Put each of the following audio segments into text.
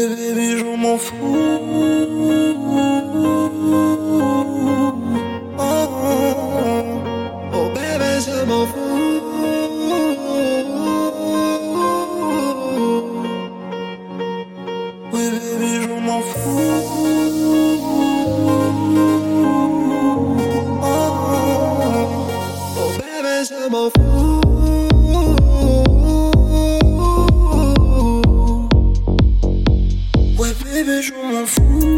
Ouais baby je m'en fous. Oh, oh bébé je m'en fous. Ouais baby je m'en fous. Oh bébé je m'en fous. Ouais bébé je m'en fous.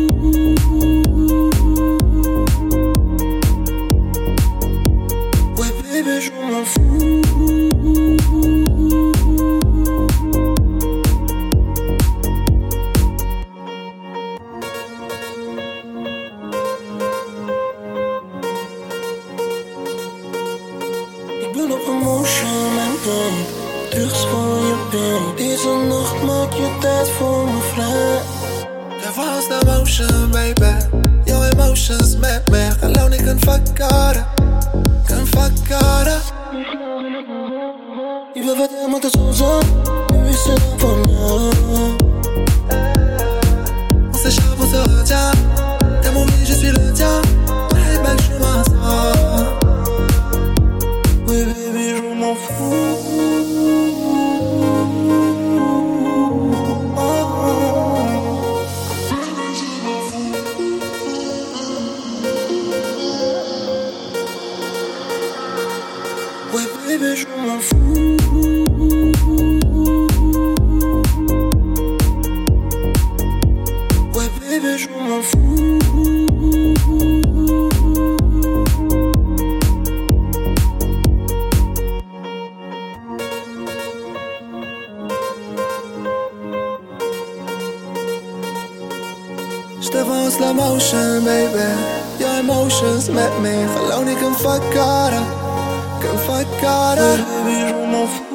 Ouais bébé je m'en fous. Ik ben op emotion en dan drugs voor je been. Deze nacht maak je tijd voor me vrij. Ja, vast emotion, baby. Jouw emotions met me. Geloof ik een fakara. Een fakara. Je wil wat helemaal te zo zijn. Nu is het dan van jou. On s'échappe, on se retient. T'es mon vie, je suis le tien. Hey, belle, je m'en sors. Oui, baby, je m'en fous. Ouais baby je m'en fous. Ouais baby je m'en fous. J'te vois en slow motion baby. Your emotions met me. Geloof ik een fakara. Een fakara. Baby je m'en fous.